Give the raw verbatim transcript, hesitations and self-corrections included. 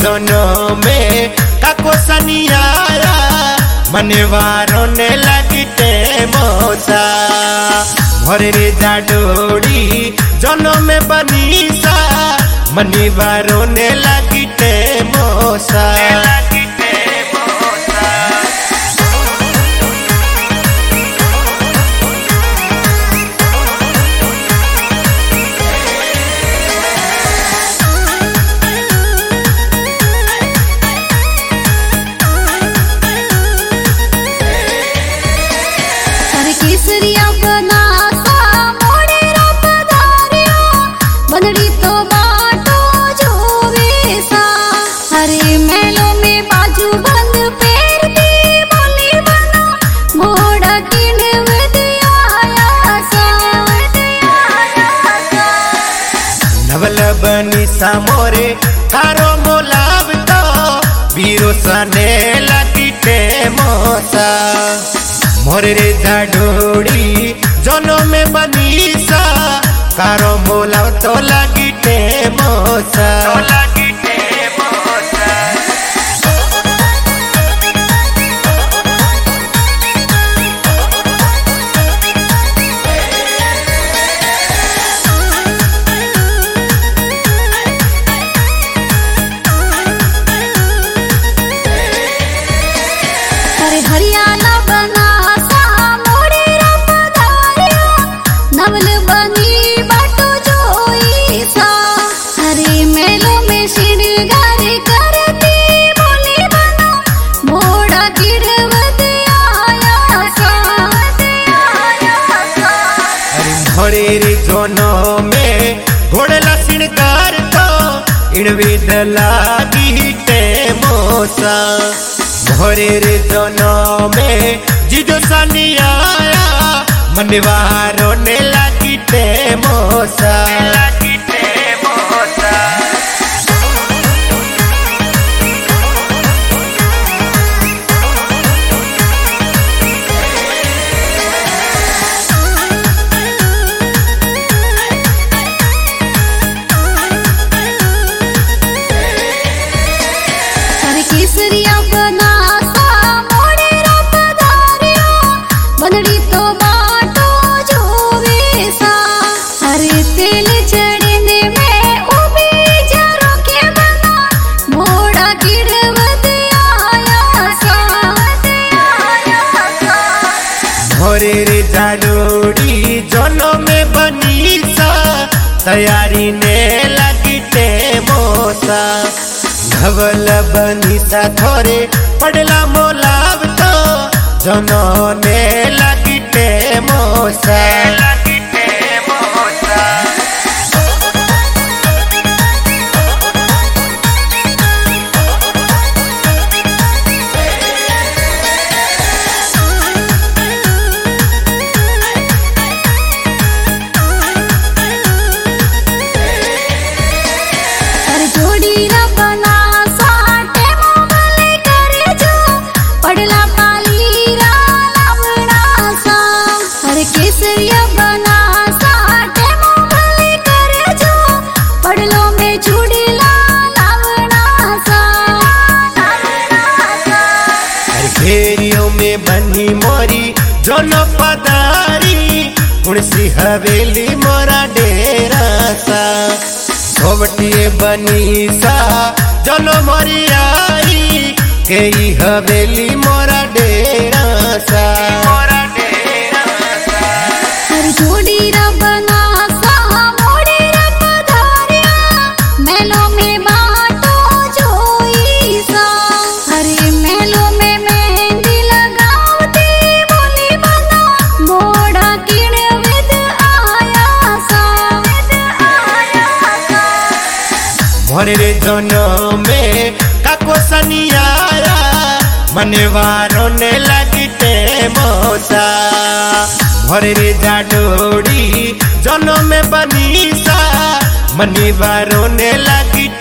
दोनों में काको सनियाया मनवारों ने लगते मोसा भरे रे जाडोड़ी दोनों में बनीसा मनवारों ने लगते मोसा केसरिया बनासा मोड़े रात धारिया बनड़ी तो बाटो जोवे सा हरे मेलो में बाजू बंद पेरती बोली बना मोड़ा किन वदिया सा नवल बनी सामोरे थारो मोलाव तो वीरो सने लगते मोसा मोरे रे जाडोड़ी जोनो में बनीसा कारो मोलाव तो लगते मोसा हरे हरियाणा बना नवल बनी बाटो जोई सा हरे मेलो में श्रृंगार करती बोली बना मोड़ा गिरवत आया सा हरे भोरे रे जोनो में घोड़ला श्रृंगार तो इन विध लागीते मोसा भोरे रे जोनो में जिजो सनियाया मनवारों ने लगते मोसा हरे केसरिया बनासा मोड़े रात धारिया बनड़ी तो बाटो जोवे सा हरे तेल चढ़ने में उबी जरो के बना मोड़ा गिरवत आया सा भोरे रे जाडोड़ी जोनो में बनीसा तैयारी ने लगते मोसा धवल बनीसा थोरे पड़ला मोलाव तो जोनो ने लगते मोसा हरे जोड़ी रा बना साटे मोगले करे जो पड़ला पाली रा लावड़ा सा हरे केसरिया बना साटे मोगले करे जो पड़लो में चूड़ीला लावड़ा सा हर घेरियों में बनी मोरी जोनो पदारी कुणसी हवेली मोरा डेरा सा घोवटिए बनी सा जोनो मोरी आई कई हवेली मोरा डेरा सा हर जोड़ी रा बना सा मोड़े रा पधारिया मेलो में बाटो जोई सा हरे मेलो में मेहंदी लगावती बोली बना मोड़ा किण विद आया सा भोरे रे दोनों में काको सनियाया मनवारों ने लगते मोसा भोरे रे जाडोड़ी जोनो में बनीसा मनवारों ने लगते